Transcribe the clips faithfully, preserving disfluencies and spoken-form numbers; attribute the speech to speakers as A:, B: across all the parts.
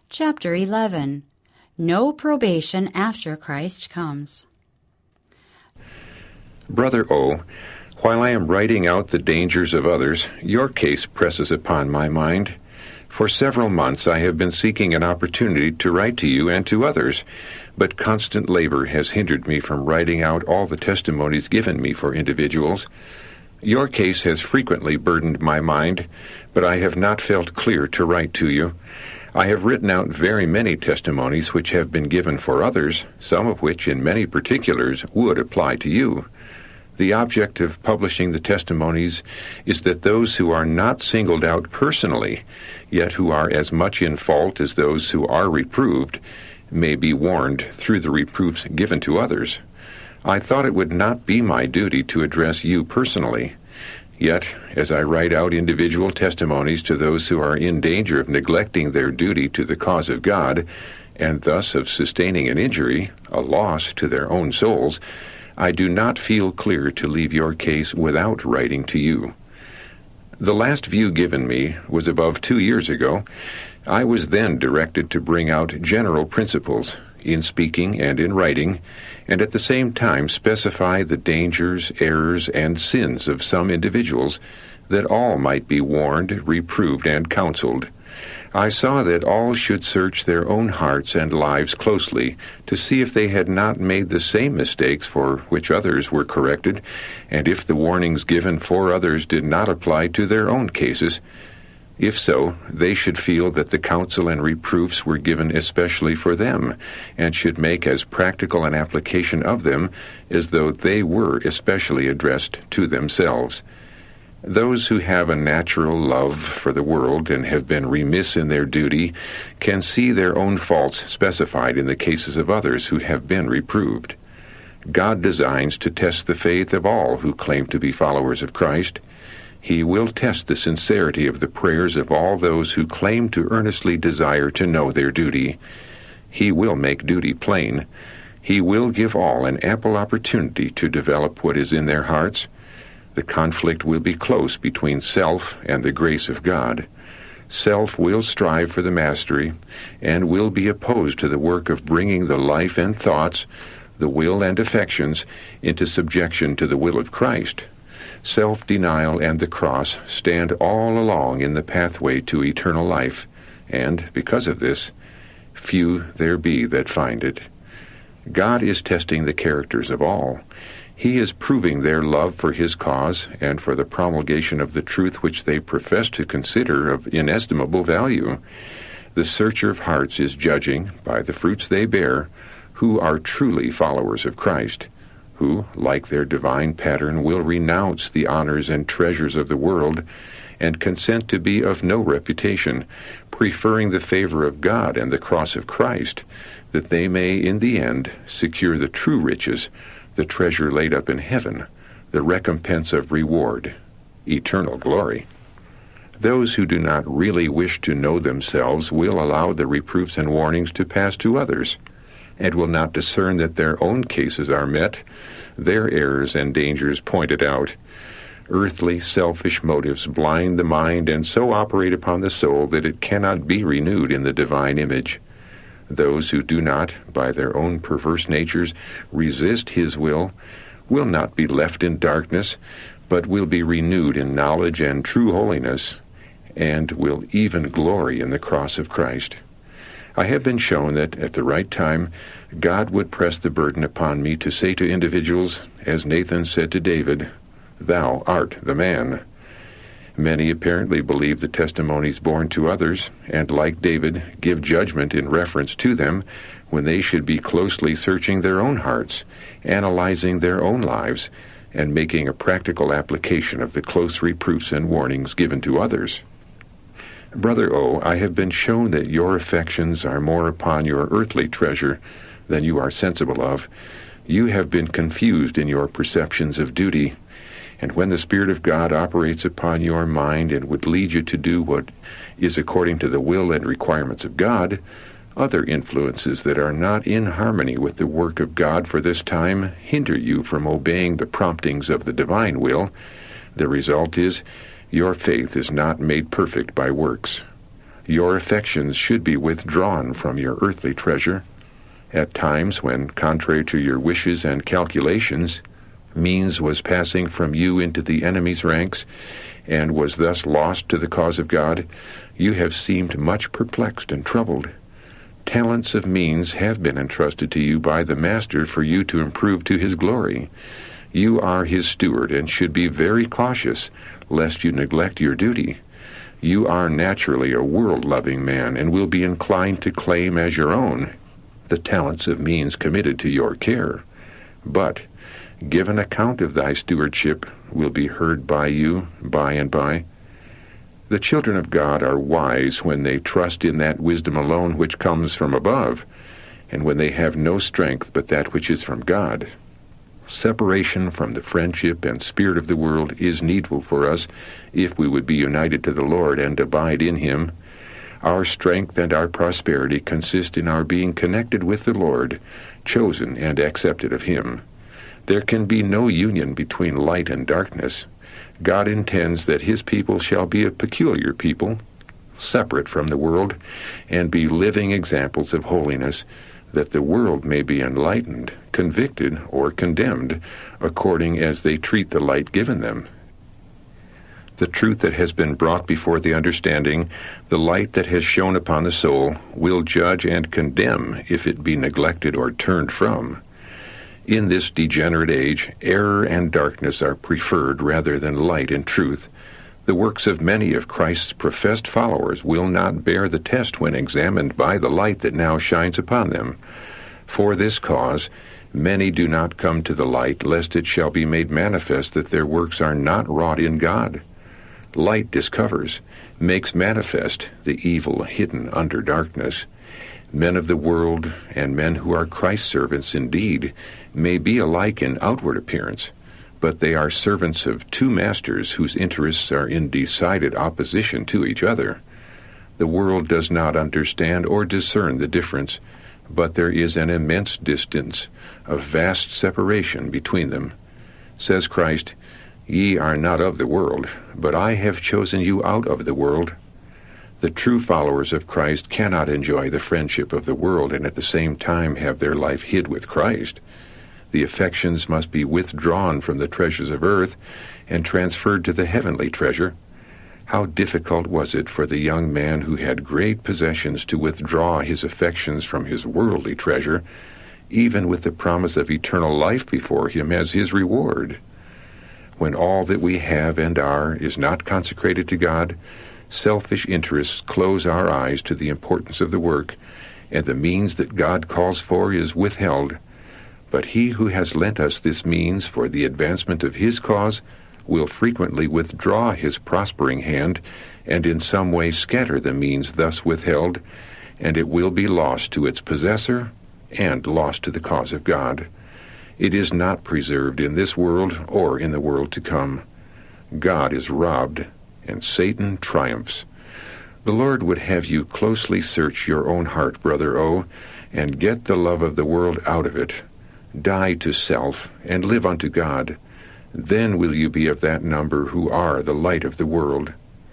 A: Chapter eleven. No probation after Christ comes.
B: Brother O, while I am writing out the dangers of others, your case presses upon my mind. For several months I have been seeking an opportunity to write to you and to others, but constant labor has hindered me from writing out all the testimonies given me for individuals. Your case has frequently burdened my mind, but I have not felt clear to write to you. I have written out very many testimonies which have been given for others, some of which in many particulars would apply to you. The object of publishing the testimonies is that those who are not singled out personally, yet who are as much in fault as those who are reproved, may be warned through the reproofs given to others. I thought it would not be my duty to address you personally. Yet, as I write out individual testimonies to those who are in danger of neglecting their duty to the cause of God, and thus of sustaining an injury, a loss to their own souls, I do not feel clear to leave your case without writing to you. The last view given me was above two years ago. I was then directed to bring out general principles in speaking and in writing, and at the same time specify the dangers, errors, and sins of some individuals, that all might be warned, reproved, and counseled. I saw that all should search their own hearts and lives closely to see if they had not made the same mistakes for which others were corrected, and if the warnings given for others did not apply to their own cases. If so, they should feel that the counsel and reproofs were given especially for them, and should make as practical an application of them as though they were especially addressed to themselves. Those who have a natural love for the world and have been remiss in their duty can see their own faults specified in the cases of others who have been reproved. God designs to test the faith of all who claim to be followers of Christ. He will test the sincerity of the prayers of all those who claim to earnestly desire to know their duty. He will make duty plain. He will give all an ample opportunity to develop what is in their hearts. The conflict will be close between self and the grace of God. Self will strive for the mastery, and will be opposed to the work of bringing the life and thoughts, the will and affections, into subjection to the will of Christ. Self-denial and the cross stand all along in the pathway to eternal life, and, because of this, few there be that find it. God is testing the characters of all. He is proving their love for His cause and for the promulgation of the truth which they profess to consider of inestimable value. The searcher of hearts is judging, by the fruits they bear, who are truly followers of Christ, who, like their divine pattern, will renounce the honors and treasures of the world and consent to be of no reputation, preferring the favor of God and the cross of Christ, that they may, in the end, secure the true riches, the treasure laid up in heaven, the recompense of reward, eternal glory. Those who do not really wish to know themselves will allow the reproofs and warnings to pass to others, and will not discern that their own cases are met, their errors and dangers pointed out. Earthly, selfish motives blind the mind and so operate upon the soul that it cannot be renewed in the divine image. Those who do not, by their own perverse natures, resist His will, will not be left in darkness, but will be renewed in knowledge and true holiness, and will even glory in the cross of Christ. I have been shown that, at the right time, God would press the burden upon me to say to individuals, as Nathan said to David, "Thou art the man." Many apparently believe the testimonies borne to others, and, like David, give judgment in reference to them, when they should be closely searching their own hearts, analyzing their own lives, and making a practical application of the close reproofs and warnings given to others. Brother O, I have been shown that your affections are more upon your earthly treasure than you are sensible of. You have been confused in your perceptions of duty, and when the Spirit of God operates upon your mind and would lead you to do what is according to the will and requirements of God, other influences that are not in harmony with the work of God for this time hinder you from obeying the promptings of the divine will. The result is, your faith is not made perfect by works. Your affections should be withdrawn from your earthly treasure. At times when, contrary to your wishes and calculations, means was passing from you into the enemy's ranks, and was thus lost to the cause of God, you have seemed much perplexed and troubled. Talents of means have been entrusted to you by the Master for you to improve to his glory. You are his steward and should be very cautious, lest you neglect your duty. You are naturally a world-loving man, and will be inclined to claim as your own the talents of means committed to your care. But give an account of thy stewardship will be heard by you by and by. The children of God are wise when they trust in that wisdom alone which comes from above, and when they have no strength but that which is from God. Separation from the friendship and spirit of the world is needful for us if we would be united to the Lord and abide in him. Our strength and our prosperity consist in our being connected with the Lord, chosen and accepted of him. There can be no union between light and darkness. God intends that his people shall be a peculiar people, separate from the world, and be living examples of holiness, that the world may be enlightened, convicted, or condemned, according as they treat the light given them. The truth that has been brought before the understanding, the light that has shone upon the soul, will judge and condemn if it be neglected or turned from. In this degenerate age, error and darkness are preferred rather than light and truth. The works of many of Christ's professed followers will not bear the test when examined by the light that now shines upon them. For this cause, many do not come to the light, lest it shall be made manifest that their works are not wrought in God. Light discovers, makes manifest the evil hidden under darkness. Men of the world, and men who are Christ's servants indeed, may be alike in outward appearance, but they are servants of two masters whose interests are in decided opposition to each other. The world does not understand or discern the difference, but there is an immense distance, a vast separation between them. Says Christ, "Ye are not of the world, but I have chosen you out of the world." The true followers of Christ cannot enjoy the friendship of the world and at the same time have their life hid with Christ. The affections must be withdrawn from the treasures of earth and transferred to the heavenly treasure. How difficult was it for the young man who had great possessions to withdraw his affections from his worldly treasure, even with the promise of eternal life before him as his reward. When all that we have and are is not consecrated to God, selfish interests close our eyes to the importance of the work, and the means that God calls for is withheld. But he who has lent us this means for the advancement of his cause will frequently withdraw his prospering hand, and in some way scatter the means thus withheld, and it will be lost to its possessor and lost to the cause of God. It is not preserved in this world or in the world to come. God is robbed, and Satan triumphs. The Lord would have you closely search your own heart, Brother O, and get the love of the world out of it. Die to self, and live unto God. Then will you be of that number who are the light of the world.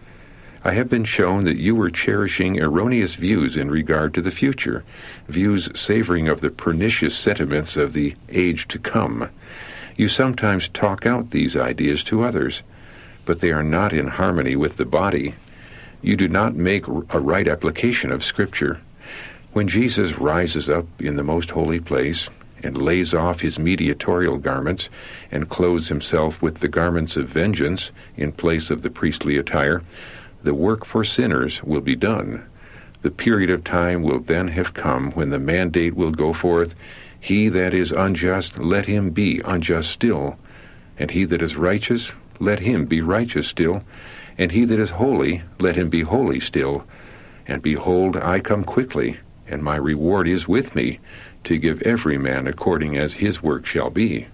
B: I have been shown that you were cherishing erroneous views in regard to the future, views savoring of the pernicious sentiments of the age to come. You sometimes talk out these ideas to others, but they are not in harmony with the body. You do not make a right application of Scripture. When Jesus rises up in the most holy place, and lays off his mediatorial garments, and clothes himself with the garments of vengeance in place of the priestly attire, the work for sinners will be done. The period of time will then have come when the mandate will go forth, "He that is unjust, let him be unjust still, and he that is righteous, let him be righteous still, and he that is holy, let him be holy still. And behold, I come quickly, and my reward is with me, to give every man according as his work shall be."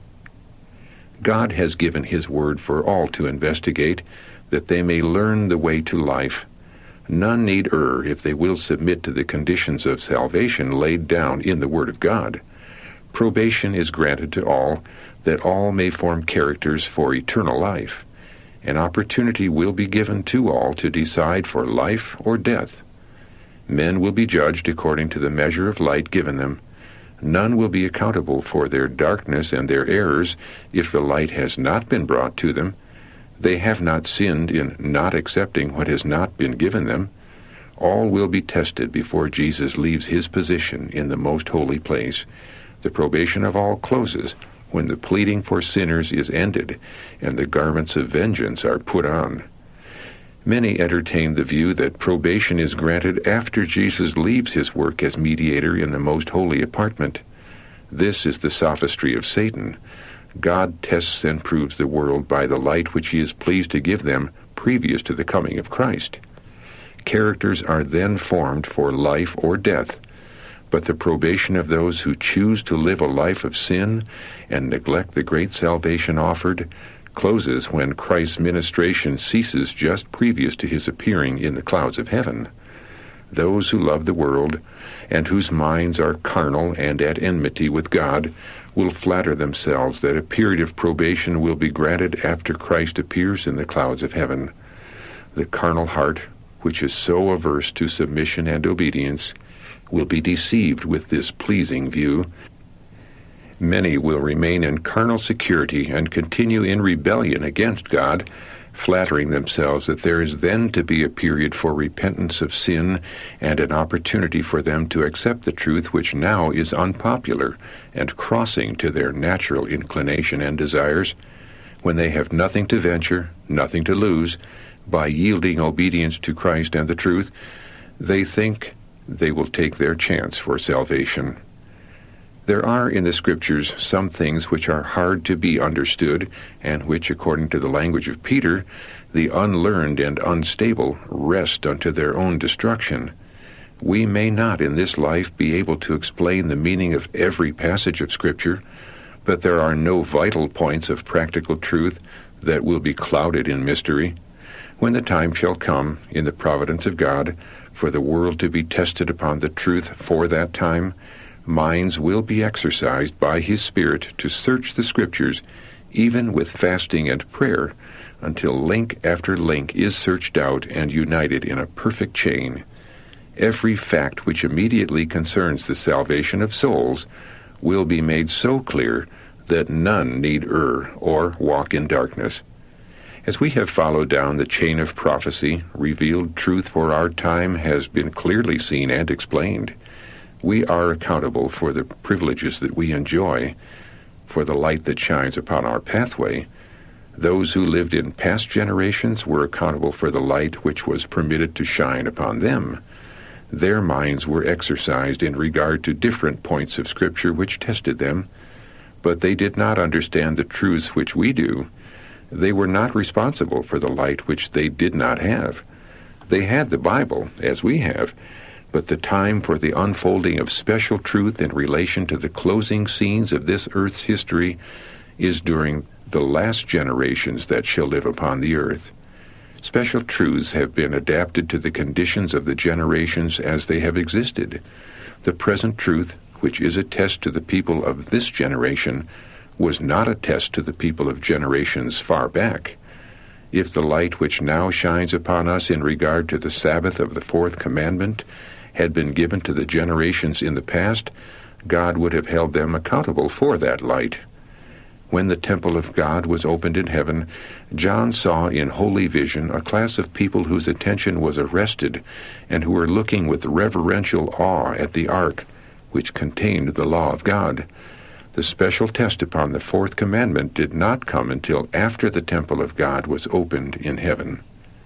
B: God has given his word for all to investigate, that they may learn the way to life. None need err if they will submit to the conditions of salvation laid down in the word of God. Probation is granted to all, that all may form characters for eternal life. An opportunity will be given to all to decide for life or death. Men will be judged according to the measure of light given them. None will be accountable for their darkness and their errors if the light has not been brought to them. They have not sinned in not accepting what has not been given them. All will be tested before Jesus leaves his position in the most holy place. The probation of all closes when the pleading for sinners is ended and the garments of vengeance are put on. Many entertain the view that probation is granted after Jesus leaves his work as mediator in the most holy apartment. This is the sophistry of Satan. God tests and proves the world by the light which he is pleased to give them previous to the coming of Christ. Characters are then formed for life or death, but the probation of those who choose to live a life of sin and neglect the great salvation offered closes when Christ's ministration ceases just previous to his appearing in the clouds of heaven. Those who love the world, and whose minds are carnal and at enmity with God, will flatter themselves that a period of probation will be granted after Christ appears in the clouds of heaven. The carnal heart, which is so averse to submission and obedience, will be deceived with this pleasing view. Many will remain in carnal security and continue in rebellion against God, flattering themselves that there is then to be a period for repentance of sin and an opportunity for them to accept the truth which now is unpopular and crossing to their natural inclination and desires. When they have nothing to venture, nothing to lose, by yielding obedience to Christ and the truth, they think they will take their chance for salvation. There are in the Scriptures some things which are hard to be understood, and which, according to the language of Peter, the unlearned and unstable wrest unto their own destruction. We may not in this life be able to explain the meaning of every passage of Scripture, but there are no vital points of practical truth that will be clouded in mystery. When the time shall come, in the providence of God, for the world to be tested upon the truth for that time, minds will be exercised by his Spirit to search the Scriptures, even with fasting and prayer, until link after link is searched out and united in a perfect chain. Every fact which immediately concerns the salvation of souls will be made so clear that none need err or walk in darkness. As we have followed down the chain of prophecy, revealed truth for our time has been clearly seen and explained. We are accountable for the privileges that we enjoy, for the light that shines upon our pathway. Those who lived in past generations were accountable for the light which was permitted to shine upon them. Their minds were exercised in regard to different points of Scripture which tested them, but they did not understand the truths which we do. They were not responsible for the light which they did not have. They had the Bible, as we have, but the time for the unfolding of special truth in relation to the closing scenes of this earth's history is during the last generations that shall live upon the earth. Special truths have been adapted to the conditions of the generations as they have existed. The present truth, which is a test to the people of this generation, was not a test to the people of generations far back. If the light which now shines upon us in regard to the Sabbath of the fourth commandment had been given to the generations in the past, God would have held them accountable for that light. When the temple of God was opened in heaven, John saw in holy vision a class of people whose attention was arrested and who were looking with reverential awe at the ark, which contained the law of God. The special test upon the fourth commandment did not come until after the temple of God was opened in heaven.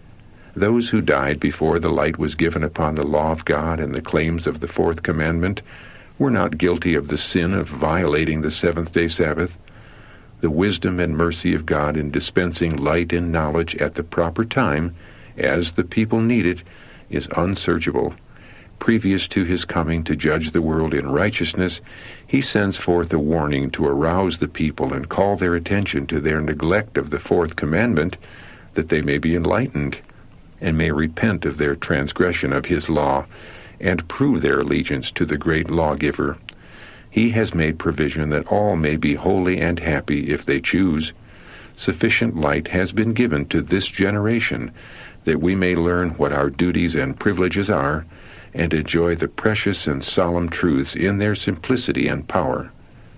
B: Those who died before the light was given upon the law of God and the claims of the fourth commandment were not guilty of the sin of violating the seventh-day Sabbath. The wisdom and mercy of God in dispensing light and knowledge at the proper time, as the people need it, is unsearchable. Previous to his coming to judge the world in righteousness, he sends forth a warning to arouse the people and call their attention to their neglect of the fourth commandment, that they may be enlightened, and may repent of their transgression of his law, and prove their allegiance to the great lawgiver. He has made provision that all may be holy and happy if they choose. Sufficient light has been given to this generation, that we may learn what our duties and privileges are, and enjoy the precious and solemn truths in their simplicity and power.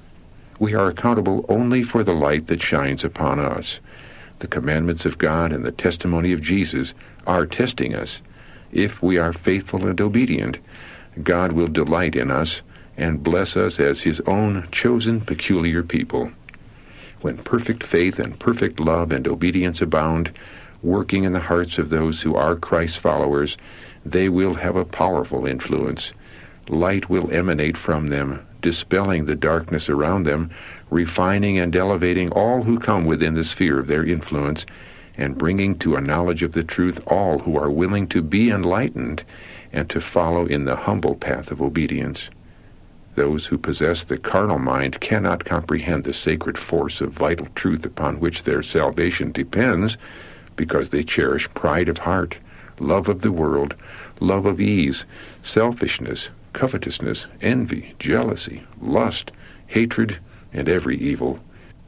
B: We are accountable only for the light that shines upon us. The commandments of God and the testimony of Jesus are testing us. If we are faithful and obedient, God will delight in us and bless us as His own chosen peculiar people. When perfect faith and perfect love and obedience abound, working in the hearts of those who are Christ's followers, they will have a powerful influence. Light will emanate from them, dispelling the darkness around them, refining and elevating all who come within the sphere of their influence, and bringing to a knowledge of the truth all who are willing to be enlightened and to follow in the humble path of obedience. Those who possess the carnal mind cannot comprehend the sacred force of vital truth upon which their salvation depends, because they cherish pride of heart, love of the world, love of ease, selfishness, covetousness, envy, jealousy, lust, hatred, and every evil.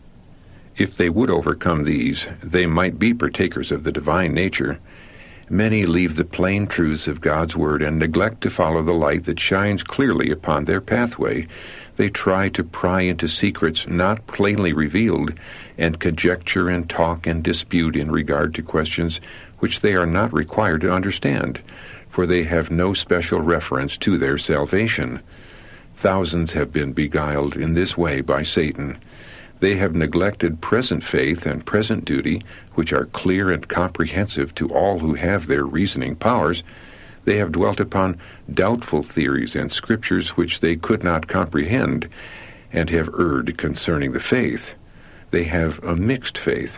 B: If they would overcome these, they might be partakers of the divine nature. Many leave the plain truths of God's Word and neglect to follow the light that shines clearly upon their pathway. They try to pry into secrets not plainly revealed, and conjecture and talk and dispute in regard to questions which they are not required to understand, for they have no special reference to their salvation. Thousands have been beguiled in this way by Satan. They have neglected present faith and present duty, which are clear and comprehensive to all who have their reasoning powers. They have dwelt upon doubtful theories and scriptures which they could not comprehend, and have erred concerning the faith. They have a mixed faith.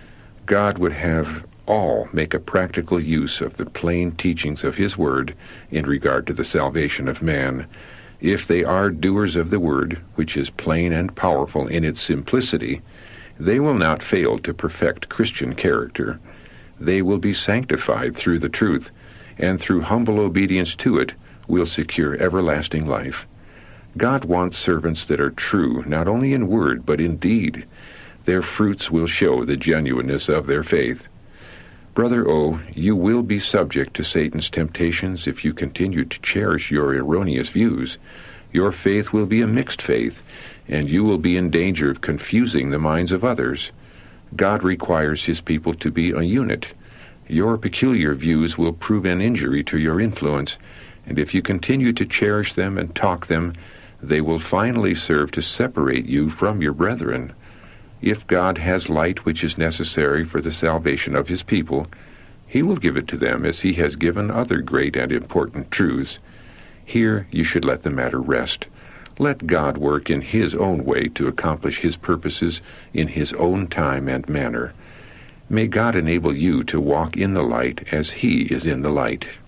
B: God would have all make a practical use of the plain teachings of His Word in regard to the salvation of man. If they are doers of the Word, which is plain and powerful in its simplicity, they will not fail to perfect Christian character. They will be sanctified through the truth, and through humble obedience to it will secure everlasting life. God wants servants that are true, not only in word, but in deed. Their fruits will show the genuineness of their faith. Brother O, you will be subject to Satan's temptations if you continue to cherish your erroneous views. Your faith will be a mixed faith, and you will be in danger of confusing the minds of others. God requires His people to be a unit. Your peculiar views will prove an injury to your influence, and if you continue to cherish them and talk them, they will finally serve to separate you from your brethren. If God has light which is necessary for the salvation of His people, He will give it to them as He has given other great and important truths. Here you should let the matter rest. Let God work in His own way to accomplish His purposes in His own time and manner. May God enable you to walk in the light as He is in the light.